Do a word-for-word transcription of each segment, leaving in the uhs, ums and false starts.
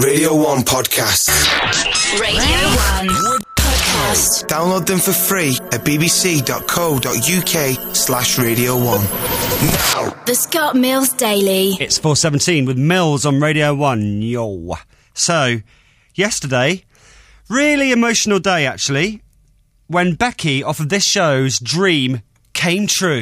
Radio one podcasts. Radio one podcast. Download them for free at bbc.co.uk slash radio one. Now. The Scott Mills Daily. It's four seventeen with Mills on Radio one. Yo. So, yesterday, really emotional day actually, when Becky off of this show's dream came true.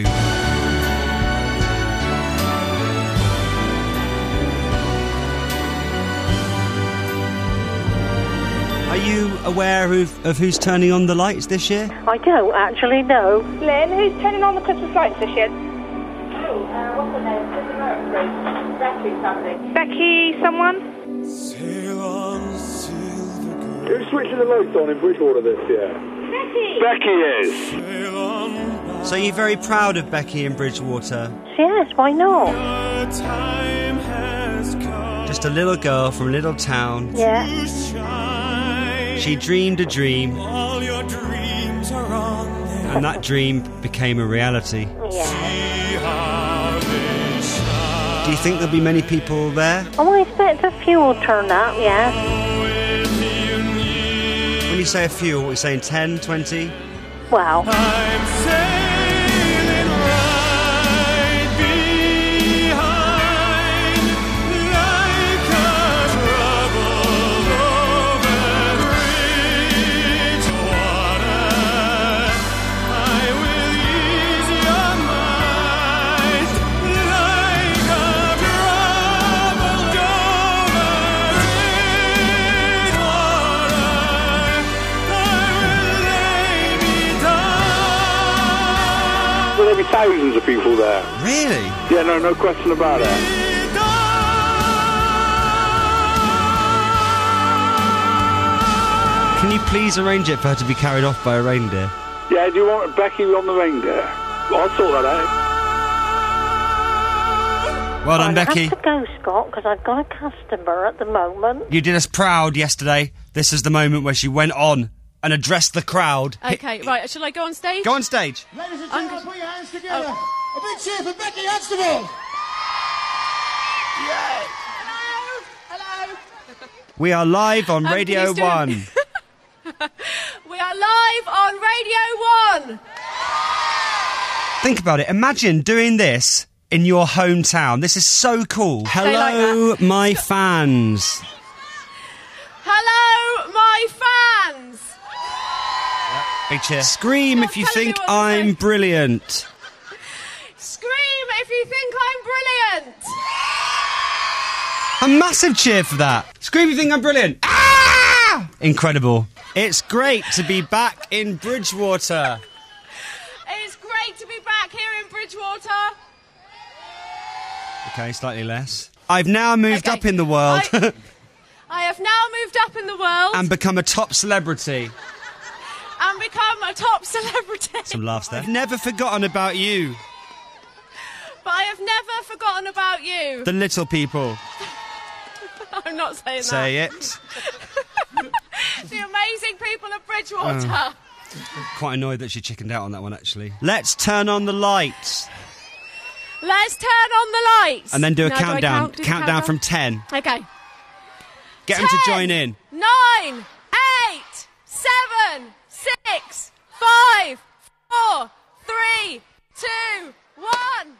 Are you aware of, of who's turning on the lights this year? I don't actually know. Lynn, who's turning on the Christmas lights this year? Oh, uh, what's her name? Becky something. Becky someone? Who's switching the lights on in Bridgewater this year? Becky! Becky is! So you're very proud of Becky in Bridgewater? Yes, why not? Just a little girl from a little town. Yeah. She dreamed a dream, and that dream became a reality. Yeah. Do you think there'll be many people there? Oh, I expect a few will turn up, yeah. When you say a few, what are you saying, ten, twenty? Well. I'm sailing right behind like a troubled over Bridgewater. I will ease your mind like a troubled over Bridgewater. There'll be thousands of people there. Really? Yeah, no, no question about it. Can you please arrange it for her to be carried off by a reindeer? Yeah, do you want Becky on the reindeer? I'll sort that out. Well done, I Becky. have to go, Scott, because I've got a customer at the moment. You did us proud yesterday. This is the moment where she went on and addressed the crowd. Okay, right, shall I go on stage? Go on stage. Ladies and I'm gentlemen, go- put your hands together. Oh. A big cheer for Becky Huxtable. Hello! Hello! We are live on Um, Radio please do it. one. We are live on Radio one! Think about it. Imagine doing this in your hometown. This is so cool. Hello, like my fans. Hello, my fans! Big cheer. Scream Stop if you telling me think what to I'm say. brilliant. Scream if you think I'm brilliant! A massive cheer for that. Scream if you think I'm brilliant. Ah! Incredible. It's great to be back in Bridgewater. It's great to be back here in Bridgewater. Okay, slightly less. I've now moved Okay. up in the world I, I have now moved up in the world and become a top celebrity. and become a top celebrity. Some laughs there. I've never forgotten about you, But I have never forgotten about you. the little people. I'm not saying Say that. it. The amazing people of Bridgewater. Quite annoyed that she chickened out on that one, actually. Let's turn on the lights. Let's turn on the lights. And then do a Now, do I countdown. count? Do the countdown from ten. Okay. Get them to Ten, join in. Nine, eight, seven, six, five, four, three, two, one.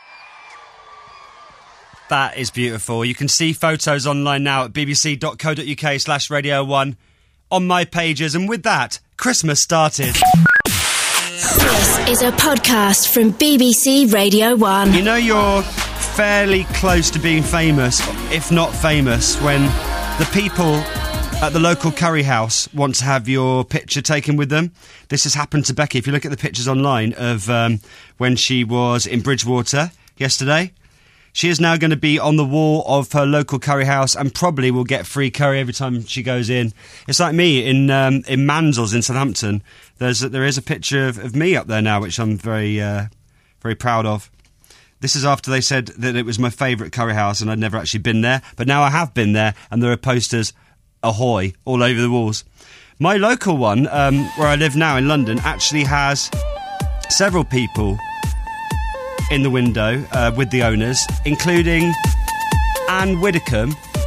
That is beautiful. You can see photos online now at bbc.co.uk slash radio one on my pages. And with that, Christmas started. This is a podcast from B B C Radio one. You know you're fairly close to being famous, if not famous, when the people at the local curry house want to have your picture taken with them. This has happened to Becky. If you look at the pictures online of um, when she was in Bridgewater yesterday, she is now going to be on the wall of her local curry house and probably will get free curry every time she goes in. It's like me in um, in Mansell's in Southampton. There's there is a picture of, of me up there now, which I'm very uh, very proud of. This is after they said that it was my favourite curry house and I'd never actually been there, but now I have been there and there are posters ahoy all over the walls. My local one, um, where I live now in London, actually has several people in the window uh, with the owners, including Anne Widdecombe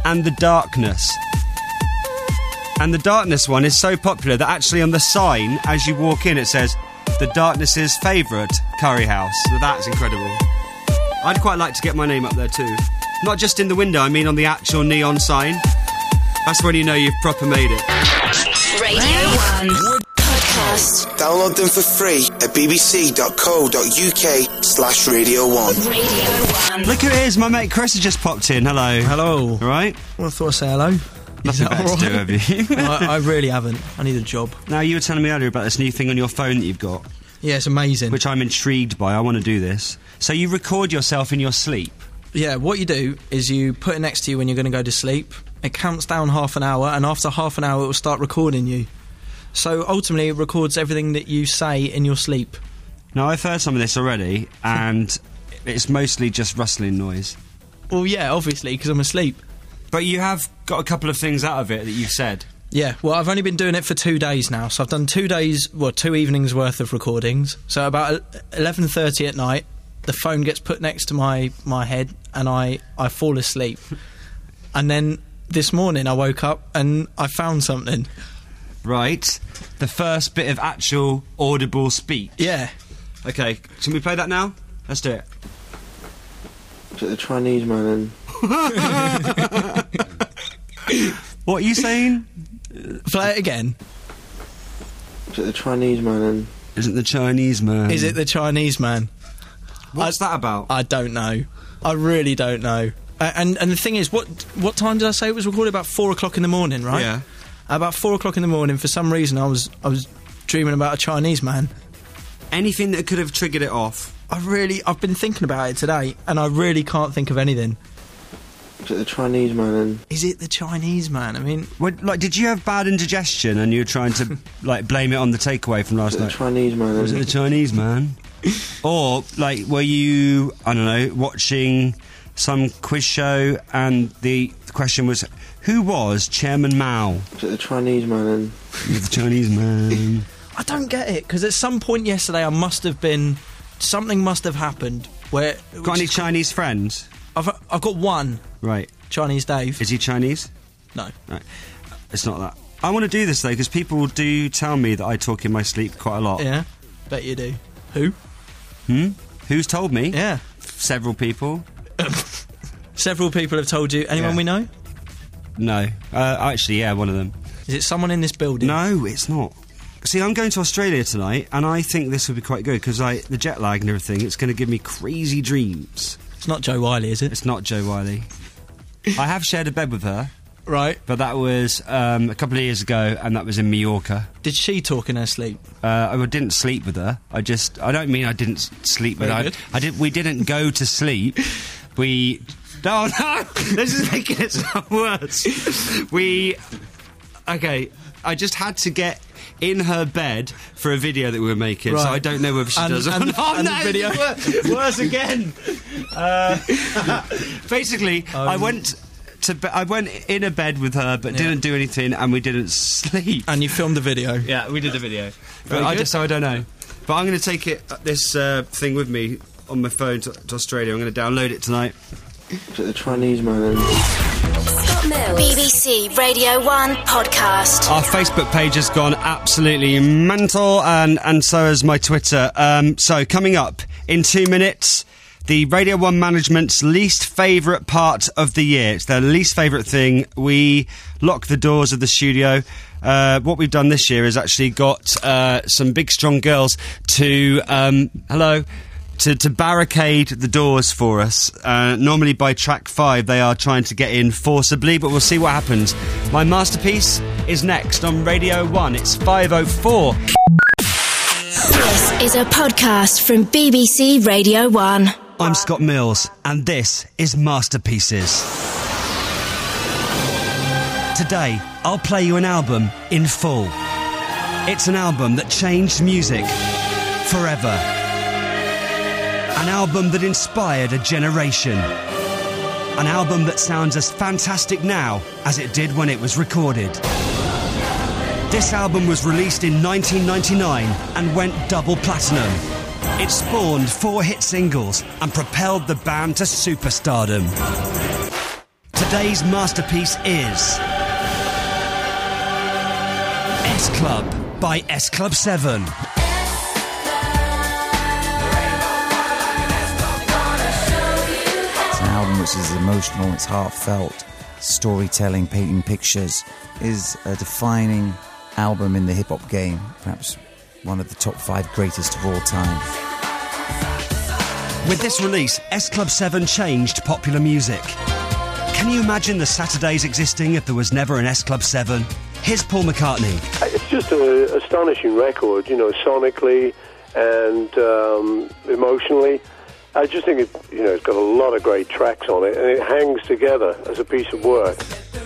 and The Darkness. And The Darkness one is so popular that actually on the sign, as you walk in, it says, The Darkness's favourite curry house. So that's incredible. I'd quite like to get my name up there too. Not just in the window, I mean on the actual neon sign. That's when you know you've proper made it. Radio one Podcast. Download them for free at bbc.co.uk slash Radio one. Radio one. Look who it is, my mate Chris has just popped in. Hello. Hello. All right? Well, I thought I'd say hello. Is Nothing that better all to do, right? have you? I, I really haven't. I need a job. Now, you were telling me earlier about this new thing on your phone that you've got, Yeah, it's amazing. which I'm intrigued by. I want to do this. So you record yourself in your sleep. Yeah, what you do is you put it next to you when you're going to go to sleep. It counts down half an hour, and after half an hour, it will start recording you. So ultimately, it records everything that you say in your sleep. Now, I've heard some of this already, and it's mostly just rustling noise. Well, yeah, obviously, because I'm asleep. But you have got a couple of things out of it that you've said. Yeah, well, I've only been doing it for two days now, so I've done two days, well, two evenings worth of recordings. So about eleven thirty at night, the phone gets put next to my, my head, and I, I fall asleep. And then this morning I woke up and I found something. Right. The first bit of actual audible speech. Yeah. Okay, can we play that now? Let's do it. Put the Chinese man in. What are you saying? Play it again. Put the Chinese man in. Isn't the Chinese man? Is it the Chinese man? What's that about? I don't know. I really don't know. Uh, and and the thing is, what what time did I say it was recorded? About four o'clock in the morning, right? Yeah. About four o'clock in the morning. For some reason, I was I was dreaming about a Chinese man. Anything that could have triggered it off. I really, I've been thinking about it today, and I really can't think of anything. Put the Chinese man in. Is it the Chinese man? I mean, What, like, did you have bad indigestion and you were trying to like blame it on the takeaway from last Put the night? Chinese man in. Was it the Chinese man? Or like, were you, I don't know, watching some quiz show and the, the question was, who was Chairman Mao? Put the Chinese man in. The Chinese man. I don't get it, because at some point yesterday I must have been, something must have happened where... Got any Chinese friends? I've, I've got one, Right. Chinese Dave. Is he Chinese? No. Right. It's not that. I want to do this though because people do tell me that I talk in my sleep quite a lot. Yeah, bet you do. Who? Hmm? Who's told me? Yeah. Several people. Several people have told you. Anyone Yeah. we know? No. Uh, actually, yeah, one of them. Is it someone in this building? No, it's not. See, I'm going to Australia tonight, and I think this will be quite good because I the jet lag and everything. It's going to give me crazy dreams. It's not Joe Wiley, is it? It's not Jo Wiley. I have shared a bed with her, Right. but that was um, a couple of years ago, and that was in Mallorca. Did she talk in her sleep? Uh, I didn't sleep with her. I just. I don't mean I didn't s- sleep with Very her. good. I, I did. We didn't go to sleep. We. No, no. This is making it sound worse. We. Okay. I just had to get in her bed for a video that we were making, so Right. I don't know whether she And- does. and- oh, and no, the video- it's wor- worse again. Uh, basically, I Um, went. To be- I went in a bed with her, but Yeah. didn't do anything, and we didn't sleep. And you filmed the video? Yeah, we did the video. But Very I good. just, so I don't know. But I'm going to take it uh, this uh, thing with me on my phone to, to Australia. I'm going to download it tonight. Put the Chinese man in. Scott Mills. B B C Radio one Podcast. Our Facebook page has gone absolutely mental, and, and so has my Twitter. Um, so coming up in two minutes, the Radio one management's least favourite part of the year. It's their least favourite thing. We lock the doors of the studio. Uh, what we've done this year is actually got uh, some big strong girls to um, hello to, to barricade the doors for us. Uh, normally by track five they are trying to get in forcibly, but we'll see what happens. My masterpiece is next on Radio one. It's five oh four. This is a podcast from B B C Radio one. I'm Scott Mills, and this is Masterpieces. Today, I'll play you an album in full. It's an album that changed music forever. An album that inspired a generation. An album that sounds as fantastic now as it did when it was recorded. This album was released in nineteen ninety-nine and went double platinum. It spawned four hit singles and propelled the band to superstardom. To Today's masterpiece is S Club by S Club seven. It's an album which is emotional, it's heartfelt, storytelling, painting pictures, is a defining album in the hip-hop game, perhaps one of the top five greatest of all time. With this release, S Club seven changed popular music. Can you imagine the Saturdays existing if there was never an S Club seven? Here's Paul McCartney. It's just an astonishing record, you know, sonically and um, emotionally. I just think it, you know, it's got a lot of great tracks on it, and it hangs together as a piece of work.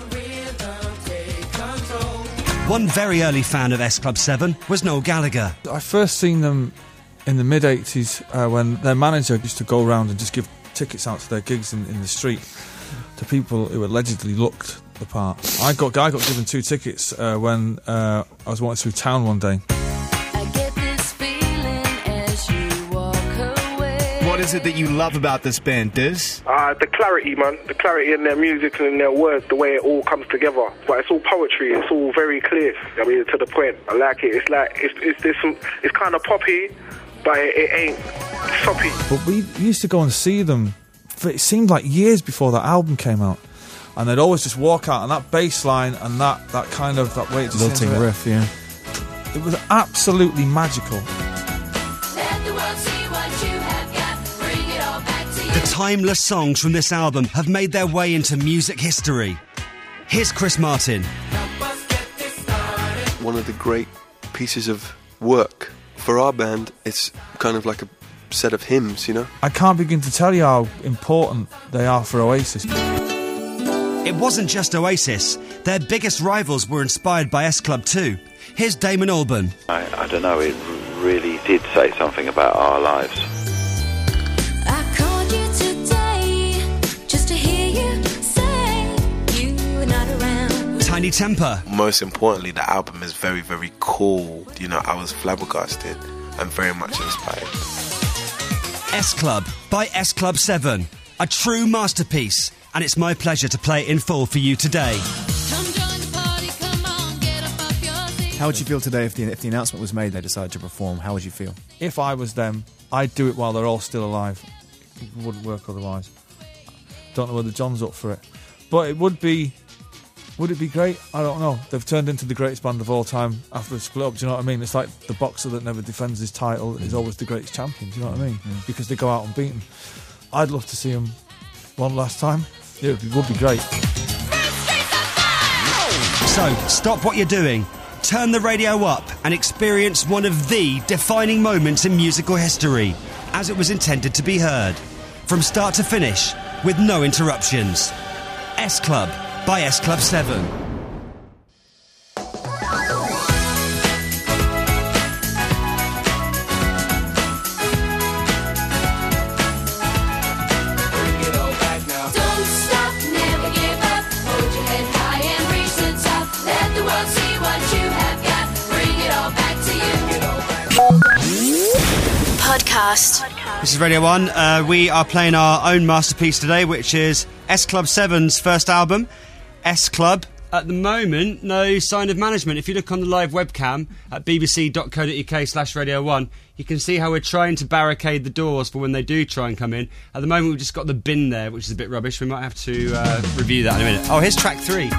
One very early fan of S Club seven was Noel Gallagher. I first seen them in the mid eighties uh, when their manager used to go around and just give tickets out to their gigs in, in the street to people who allegedly looked the part. I got I got given two tickets uh, when uh, I was walking through town one day. What is it that you love about this band, Diz? Uh, the clarity, man. The clarity in their music and in their words, the way it all comes together. But it's all poetry. It's all very clear. I mean, to the point. I like it. It's like, it's it's, there's some, it's kind of poppy, but it, it ain't soppy. But we used to go and see them, for, it seemed like years before that album came out. And they'd always just walk out, and that bass line and that, that kind of, that way it just lilting riff, yeah. It was absolutely magical. The timeless songs from this album have made their way into music history. Here's Chris Martin. One of the great pieces of work for our band, it's kind of like a set of hymns, you know? I can't begin to tell you how important they are for Oasis. It wasn't just Oasis. Their biggest rivals were inspired by S Club too. Here's Damon Albarn. I, I don't know, it really did say something about our lives. I called you today just to hear you say you were not around. Tiny Temper. Most importantly, the album is very, very cool. You know, I was flabbergasted and very much inspired. S Club by S Club seven. A true masterpiece. And it's my pleasure to play it in full for you today. How would you feel today if the, if the announcement was made they decided to perform? How would you feel? If I was them, I'd do it while they're all still alive. It wouldn't work otherwise. Don't know whether John's up for it. But it would be... Would it be great? I don't know. They've turned into the greatest band of all time after the split up. Do you know what I mean? It's like the boxer that never defends his title is always the greatest champion. Do you know what I mean? Mm. Because they go out unbeaten. I'd love to see them one last time. Yeah, it would be great. So, stop what you're doing, turn the radio up and experience one of the defining moments in musical history, as it was intended to be heard, from start to finish, with no interruptions. S Club by S Club seven. Podcast. This is Radio one. Uh, we are playing our own masterpiece today, which is S Club seven's first album, S Club. At the moment, no sign of management. If you look on the live webcam at bbc.co.uk slash Radio one, you can see how we're trying to barricade the doors for when they do try and come in. At the moment, we've just got the bin there, which is a bit rubbish. We might have to uh, review that in a minute. Oh, here's track three.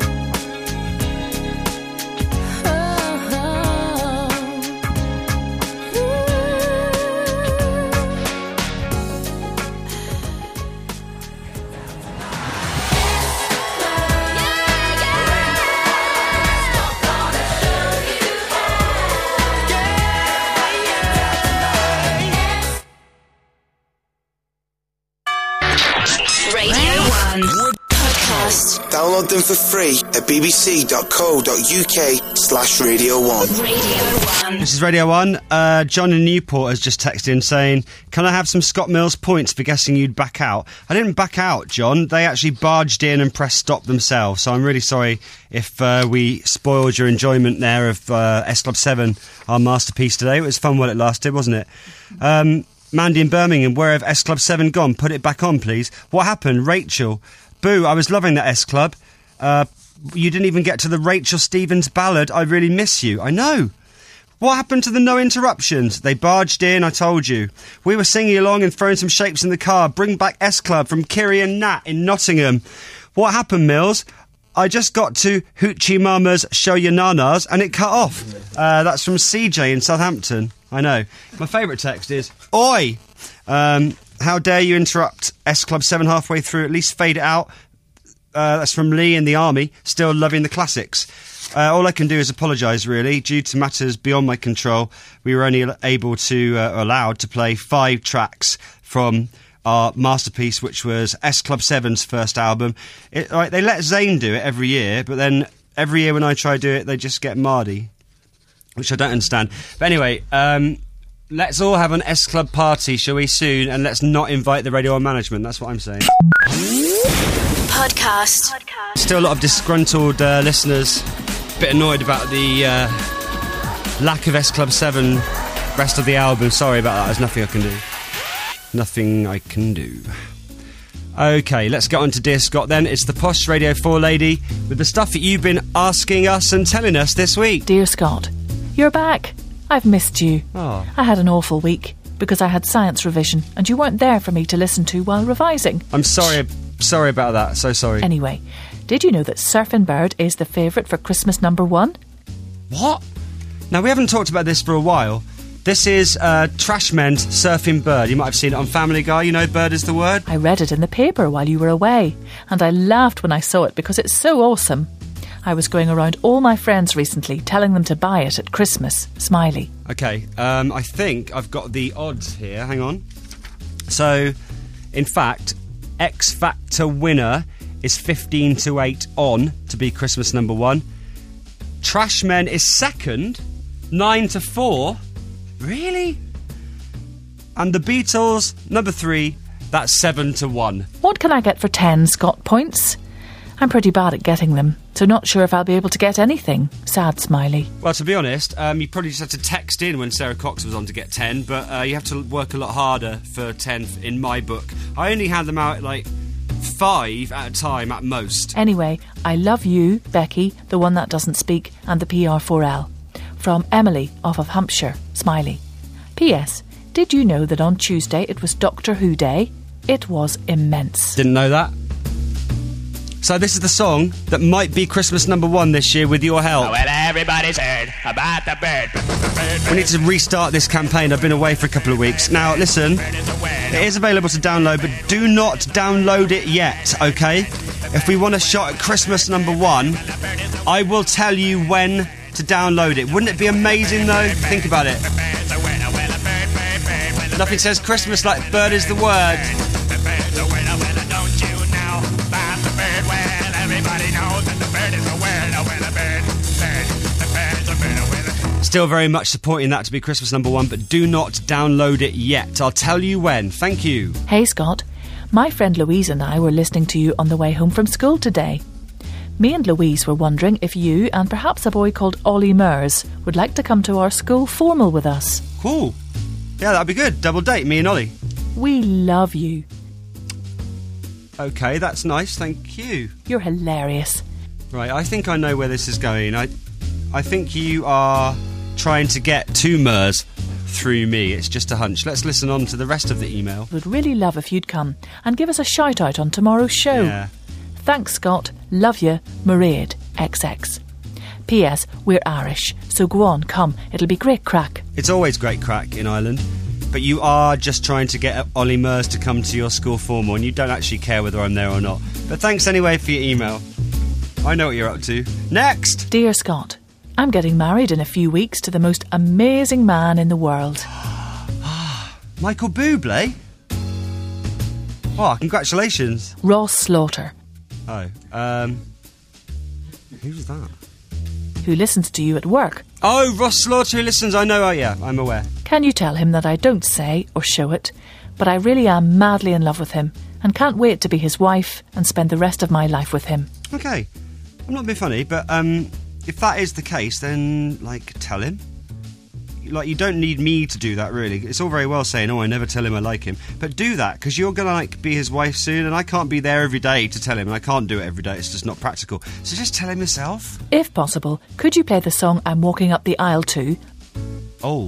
Download them for free at bbc.co.uk slash Radio one. Radio one. This is Radio one. Uh, John in Newport has just texted in saying, can I have some Scott Mills points for guessing you'd back out? I didn't back out, John. They actually barged in and pressed stop themselves. So I'm really sorry if uh, we spoiled your enjoyment there of uh, S Club seven, our masterpiece today. It was fun while it lasted, wasn't it? Um, Mandy in Birmingham, where have S Club seven gone? Put it back on, please. What happened? Rachel... Boo, I was loving that S Club. Uh, you didn't even get to the Rachel Stevens ballad, I Really Miss You. I know. What happened to the no interruptions? They barged in, I told you. We were singing along and throwing some shapes in the car. Bring back S Club from Kiri and Nat in Nottingham. What happened, Mills? I just got to Hoochie Mama's Show Your Nanas and it cut off. Uh, that's from C J in Southampton. I know. My favourite text is, Oi! Um, how dare you interrupt S Club seven halfway through? At least fade it out. Uh, that's from Lee in the Army. Still loving the classics. Uh, all I can do is apologise, really. Due to matters beyond my control, we were only able to, uh, allowed to play five tracks from our masterpiece, which was S Club seven's first album. It, right, they let Zayn do it every year, but then every year when I try to do it, they just get Mardy, which I don't understand. But anyway, um, let's all have an S Club party, shall we, soon, and let's not invite the Radio one management. That's what I'm saying. Podcast. Still a lot of disgruntled uh, listeners, a bit annoyed about the uh, lack of S Club seven rest of the album. Sorry about that, there's nothing I can do. Nothing I can do. Okay, let's get on to Dear Scott then. It's the Posh Radio four lady with the stuff that you've been asking us and telling us this week. Dear Scott, you're back. I've missed you. Oh. I had an awful week because I had science revision and you weren't there for me to listen to while revising. I'm sorry, sorry about that. So sorry. Anyway, did you know that Surfing Bird is the favourite for Christmas number one? What? Now, we haven't talked about this for a while. This is uh, Trashmen's Surfing Bird. You might have seen it on Family Guy. You know, bird is the word. I read it in the paper while you were away, and I laughed when I saw it because it's so awesome. I was going around all my friends recently telling them to buy it at Christmas. Smiley. Okay, um, I think I've got the odds here. Hang on. So, in fact, X Factor winner is fifteen to eight on to be Christmas number one. Trashmen is second, nine to four. Really? And the Beatles, number three, that's seven to one. What can I get for ten Scott points? I'm pretty bad at getting them, so not sure if I'll be able to get anything. Sad Smiley. Well, to be honest, um, you probably just had to text in when Sarah Cox was on to get ten, but uh, you have to work a lot harder for ten in my book. I only hand them out like five at a time at most. Anyway, I love you, Becky, the one that doesn't speak, and the P R four L. From Emily, off of Hampshire. Smiley. P S. Did you know that on Tuesday it was Doctor Who Day? It was immense. Didn't know that. So this is the song that might be Christmas number one this year with your help. Oh, well, everybody's heard about the bird. We need to restart this campaign. I've been away for a couple of weeks. Now, listen, it is available to download, but do not download it yet, okay? If we want a shot at Christmas number one, I will tell you when to download it. Wouldn't it be amazing, though? Think about it. Nothing says Christmas like bird is the word. Still very much supporting that to be Christmas number one, but do not download it yet. I'll tell you when. Thank you. Hey, Scott. My friend Louise and I were listening to you on the way home from school today. Me and Louise were wondering if you and perhaps a boy called Ollie Mers would like to come to our school formal with us. Cool. Yeah, that'd be good. Double date, me and Ollie. We love you. Okay, that's nice. Thank you. You're hilarious. Right, I think I know where this is going. I, I think you are trying to get to Mers through me. It's just a hunch. Let's listen on to the rest of the email. Would really love if you'd come and give us a shout out on tomorrow's show. Yeah. Thanks, Scott. Love you, Mairead, X X. P S. We're Irish, so go on, come. It'll be great crack. It's always great crack in Ireland, but you are just trying to get Ollie Mers to come to your school formal, and you don't actually care whether I'm there or not. But thanks anyway for your email. I know what you're up to. Next! Dear Scott, I'm getting married in a few weeks to the most amazing man in the world. Michael Bublé? Oh, congratulations. Ross Slaughter. Oh, um... who's that? Who listens to you at work. Oh, Ross Slaughter who listens. I know, oh yeah, I'm aware. Can you tell him that I don't say or show it, but I really am madly in love with him and can't wait to be his wife and spend the rest of my life with him. Okay. I'm not being funny, but um, if that is the case, then, like, tell him. like, you don't need me to do that, really. It's all very well saying, oh, I never tell him I like him. But do that, because you're going to, like, be his wife soon, and I can't be there every day to tell him, and I can't do it every day. It's just not practical. So just tell him yourself. If possible, could you play the song I'm Walking Up the Aisle to? Oh.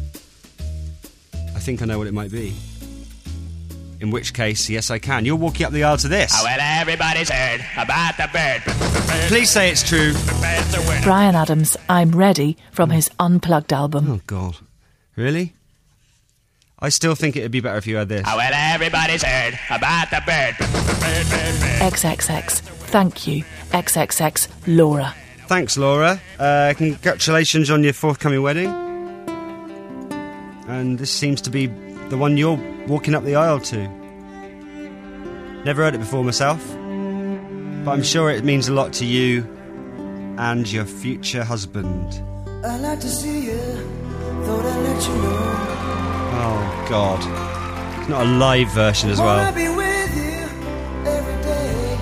I think I know what it might be. In which case, yes, I can. You're walking up the aisle to this. Oh, well, everybody's heard about the bird. Please say it's true. Bryan Adams' I'm Ready from his Unplugged album. Oh, God. Really? I still think it would be better if you had this. Oh, well, everybody's heard about the bird. X X X. Thank you. X X X Laura. Thanks, Laura. Uh, congratulations on your forthcoming wedding. And this seems to be the one you're walking up the aisle to. Never heard it before myself, but I'm sure it means a lot to you and your future husband. I like to see you, thought I'd let you know. Oh, God. It's not a live version as well. Wanna be with you every day.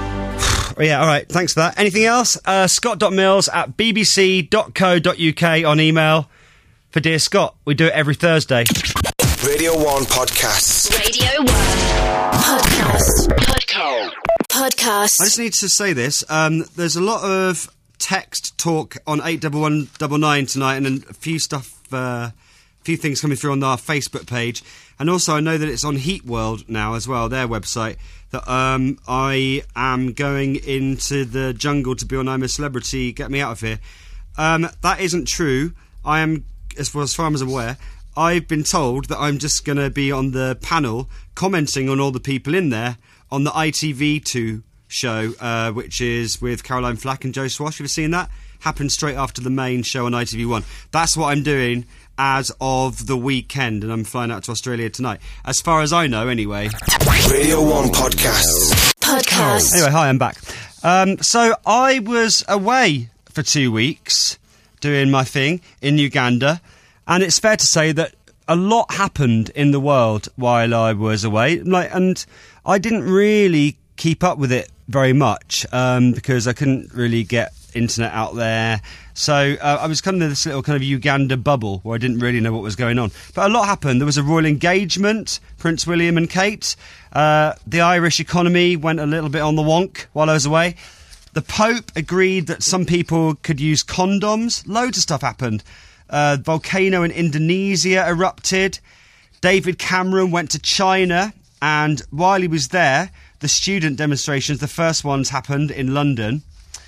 Oh, yeah, all right, thanks for that. Anything else? Uh, Scott.mills at b b c dot co dot u k on email for Dear Scott. We do it every Thursday. Radio one Podcasts. Radio one Podcast. Podcast. Podcast. I just need to say this. Um, there's a lot of text talk on eight one one nine nine tonight, and then a few stuff, a uh, few things coming through on our Facebook page. And also, I know that it's on Heat World now as well, their website, that um, I am going into the jungle to be on I'm a Celebrity, Get Me Out of Here. Um, that isn't true. I am, as far as, far as I'm aware, I've been told that I'm just going to be on the panel commenting on all the people in there on the I T V two show, uh, which is with Caroline Flack and Joe Swash. Have you seen that? Happened straight after the main show on I T V one. That's what I'm doing as of the weekend, and I'm flying out to Australia tonight. As far as I know, anyway. Radio one Podcasts. Podcast. Anyway, hi, I'm back. Um, so I was away for two weeks doing my thing in Uganda. And it's fair to say that a lot happened in the world while I was away. Like, and I didn't really keep up with it very much um, because I couldn't really get internet out there. So uh, I was kind of in this little kind of Uganda bubble where I didn't really know what was going on. But a lot happened. There was a royal engagement, Prince William and Kate. Uh, the Irish economy went a little bit on the wonk while I was away. The Pope agreed that some people could use condoms. Loads of stuff happened. Uh, volcano in Indonesia erupted. David Cameron went to China, and while he was there, the student demonstrations, the first ones happened in London.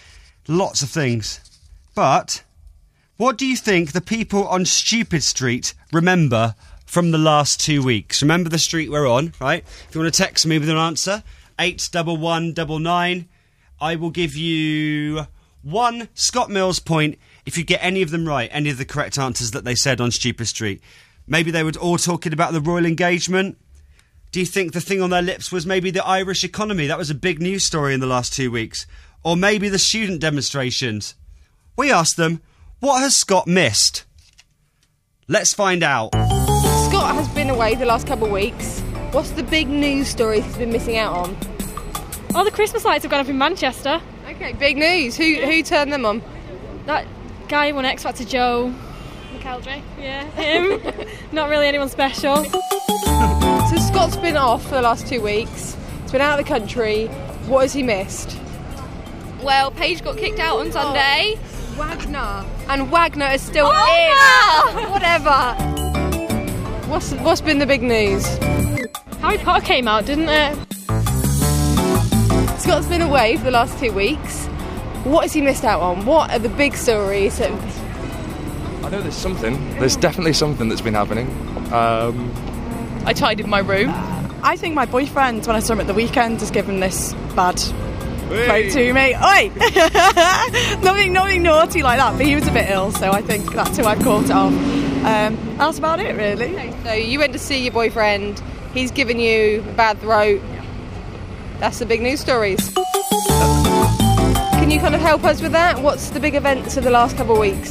Lots of things. But what do you think the people on Stupid Street remember from the last two weeks? Remember the street we're on, right? If you want to text me with an answer, eight one one nine nine. I will give you one Scott Mills point if you get any of them right, any of the correct answers that they said on Stupid Street. Maybe they were all talking about the royal engagement. Do you think the thing on their lips was maybe the Irish economy? That was a big news story in the last two weeks. Or maybe the student demonstrations. We asked them, what has Scott missed? Let's find out. Scott has been away the last couple of weeks. What's the big news story he's been missing out on? Oh, the Christmas lights have gone up in Manchester. Okay, big news. Who who turned them on? That guy who won X Factor, Joe McElderry. Yeah, him. Not really anyone special. So Scott's been off for the last two weeks. He's been out of the country. What has he missed? Well, Paige got kicked out on Sunday. Oh, Wagner. And Wagner is still oh, in. No! Whatever. What's what's been the big news? Harry Potter came out, didn't it? Scott's been away for the last two weeks. What has he missed out on? What are the big stories? I know there's something. There's definitely something that's been happening. Um, I tidied my room. I think my boyfriend, when I saw him at the weekend, has given this bad quote to me. Oi! nothing, nothing naughty like that, but he was a bit ill, so I think that's who I've caught it off. Um, that's about it, really. Okay, so you went to see your boyfriend. He's given you a bad throat. That's the big news stories. Can you kind of help us with that? What's the big events of the last couple of weeks?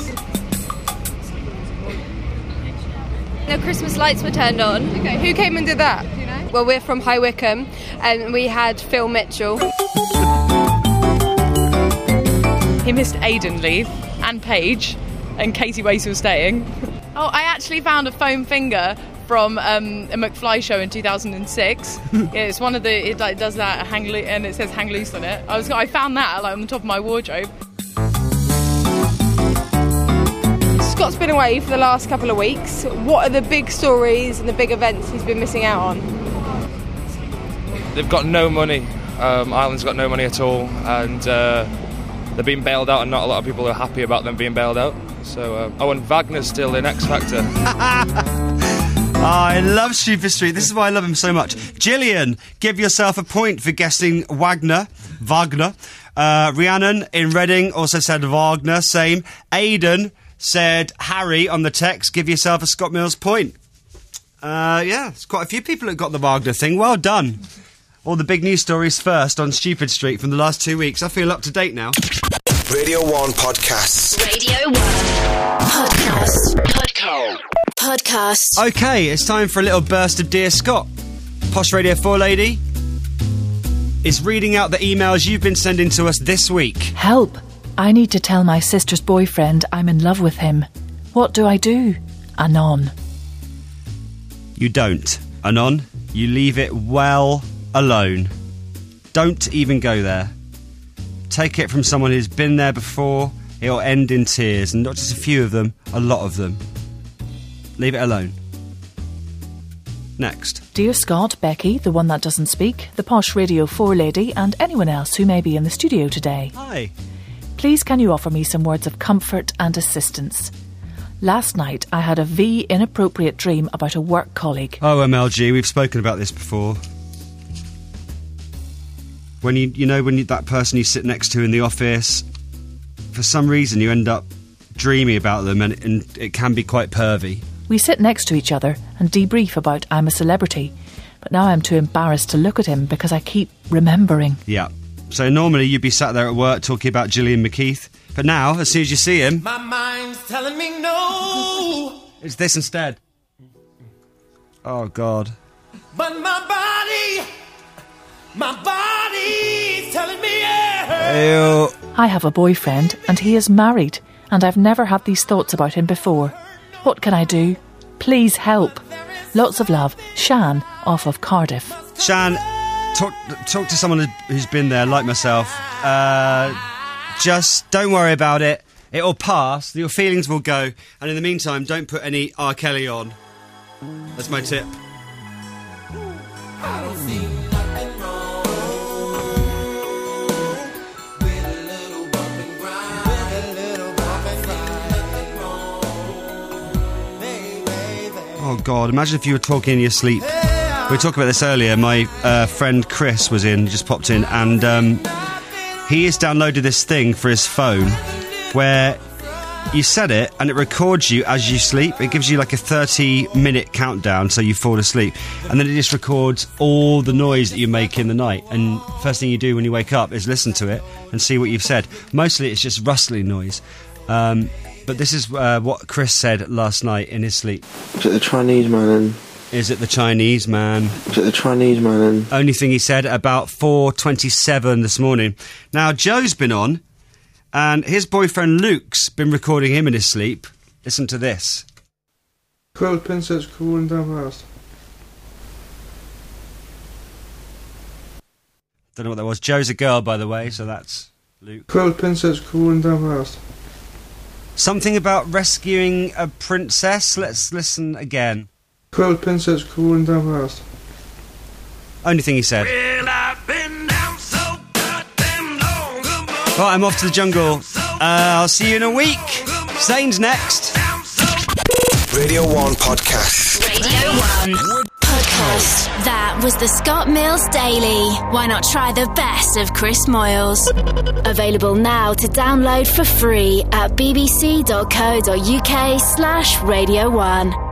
The Christmas lights were turned on. Okay, who came and did that? Do you know? Well, we're from High Wycombe, and we had Phil Mitchell. He missed Aidan leave, and Paige, and Katie Wace was staying. Oh, I actually found a foam finger from um, a McFly show in two thousand six. Yeah, it's one of the, it like does that, hang loo- and it says hang loose on it. I was, I found that like on the top of my wardrobe. Scott's been away for the last couple of weeks. What are the big stories and the big events he's been missing out on? They've got no money. Um, Ireland's got no money at all, and uh, they're being bailed out, and not a lot of people are happy about them being bailed out. So, uh, oh, and Wagner's still in X Factor. Oh, I love Stupid Street. This is why I love him so much. Gillian, give yourself a point for guessing Wagner. Wagner. Uh, Rhiannon in Reading also said Wagner. Same. Aidan said Harry on the text. Give yourself a Scott Mills point. Uh, yeah, there's quite a few people that got the Wagner thing. Well done. All the big news stories first on Stupid Street from the last two weeks. I feel up to date now. Radio one Podcasts. Radio one Podcast. Podcast. Podcast. Okay, it's time for a little burst of Dear Scott. Posh Radio four lady is reading out the emails you've been sending to us this week. Help! I need to tell my sister's boyfriend I'm in love with him. What do I do? Anon. You don't. Anon, you leave it well alone. Don't even go there. Take it from someone who's been there before. It'll end in tears, and not just a few of them, a lot of them. Leave it alone. Next. Dear Scott, Becky, the one that doesn't speak, the Posh Radio four lady, and anyone else who may be in the studio today. Hi. Please can you offer me some words of comfort and assistance? Last night I had a V inappropriate dream about a work colleague. Oh, M L G, we've spoken about this before. When you, you know, when you, that person you sit next to in the office, for some reason you end up dreaming about them, and, and it can be quite pervy. We sit next to each other and debrief about I'm a celebrity, but now I'm too embarrassed to look at him because I keep remembering. Yeah. So normally you'd be sat there at work talking about Gillian McKeith, but now, as soon as you see him, My mind's telling me no, it's this instead. Oh, God. but my body, my body's telling me yeah. Ew. I have a boyfriend and he is married, and I've never had these thoughts about him before. What can I do? Please help. Lots of love. Shan, off of Cardiff. Shan, talk, talk to someone who's been there, like myself. Uh, just don't worry about it. It'll pass. Your feelings will go. And in the meantime, don't put any R. Kelly on. That's my tip. I don't see nothing wrong with a little bump and grind, with a little bump and grind, baby. Oh, God. Imagine if you were talking in your sleep. We talked about this earlier. My uh, friend Chris was in, just popped in, and um, he has downloaded this thing for his phone where you set it and it records you as you sleep. It gives you like a thirty minute countdown so you fall asleep, and then it just records all the noise that you make in the night, and first thing you do when you wake up is listen to it and see what you've said. Mostly it's just rustling noise, um, but this is uh, what Chris said last night in his sleep. Is it the Chinese man then? Is it the Chinese man? Is it the Chinese man then? Only thing he said about four twenty-seven this morning. Now, Joe's been on, and his boyfriend Luke's been recording him in his sleep. Listen to this. Cold pinsets cooling down fast. Don't know what that was. Joe's a girl, by the way, so that's Luke. Cold pinsets cooling down fast. Something about rescuing a princess. Let's listen again. Cold pinsets cooling down fast. Only thing he said. Well, I've been down so goddamn long ago. Right, I'm off to the jungle. Uh, I'll see you in a week. Zane's next. Radio one Podcast. Radio one Podcast. That was the Scott Mills Daily. Why not try the best of Chris Moyles? Available now to download for free at bbc.co.uk slash Radio one.